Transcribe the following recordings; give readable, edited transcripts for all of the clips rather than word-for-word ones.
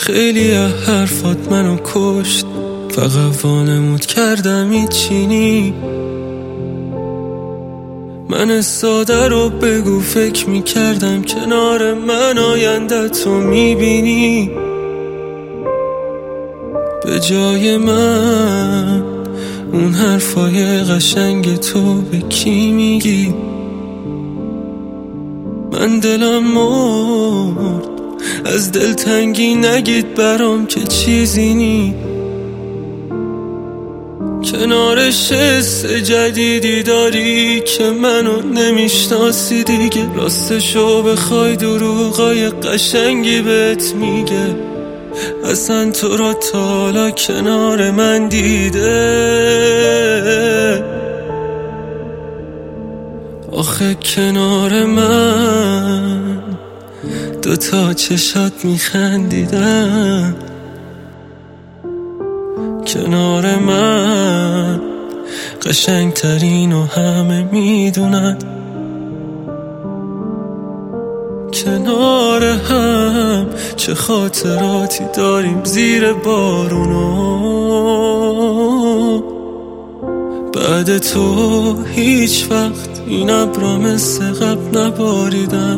خیلی حرفات منو کشت، فقط وانمود کردم هیچی. من ساده رو بگو، فکر میکردم کنار من آینده تو میبینی. به جای من اون حرفای قشنگ تو به کی میگی؟ من دلم مرد از دلتنگی، نگید برام که چیزی نی. کنارش حس جدیدی داری که منو نمیشناسی دیگه. راستشو بخوای دروغای قشنگی بهت میگه، اصلا تو را تا حالا کنار من دیده؟ آخه کنار من دوتا چشات میخندیدن، کنار من قشنگترین و همه میدونن. کنار هم چه خاطراتی داریم زیر بارونو. بعد تو هیچ وقت این ابرا مثل قبل نباریدن.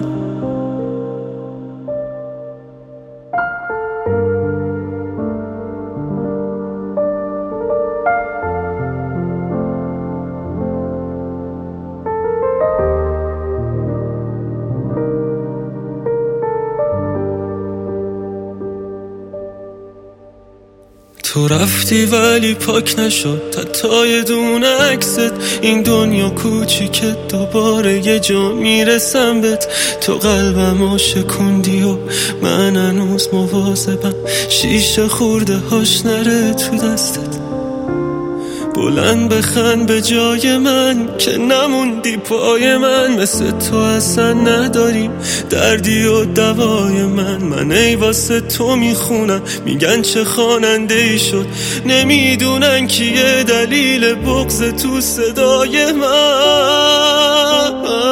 تو رفتی ولی پاک نشد حتی یه دونه عکست. این دنیا کوچیکه، دوباره یه جا میرسم بهت. تو قلبمو شکوندی و من هنوز مواظبم شیشه خورده هاش نره تو دستت. بلند بخند به جای من که نموندی پای من. مثل تو اصلا نداریم دردی و دوای من ای واسه تو میخونم، میگن چه خواننده ای شد، نمیدونن که یه دلیل بغض تو صدای من.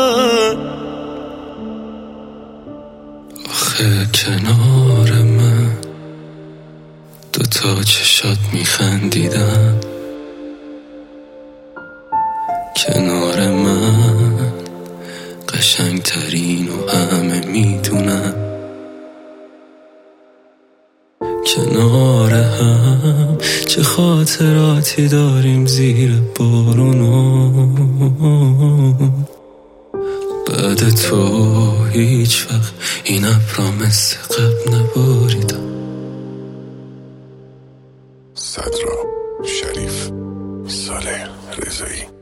آخه کنار من دوتا چشات میخندیدن، کنار من قشنگترین و همه میدونن. کنار هم چه خاطراتی داریم زیر بارونو. بعد تو هیچ وقت این ابرا مثل قبل نباریدم. صدرا شریف، صالح رضایی.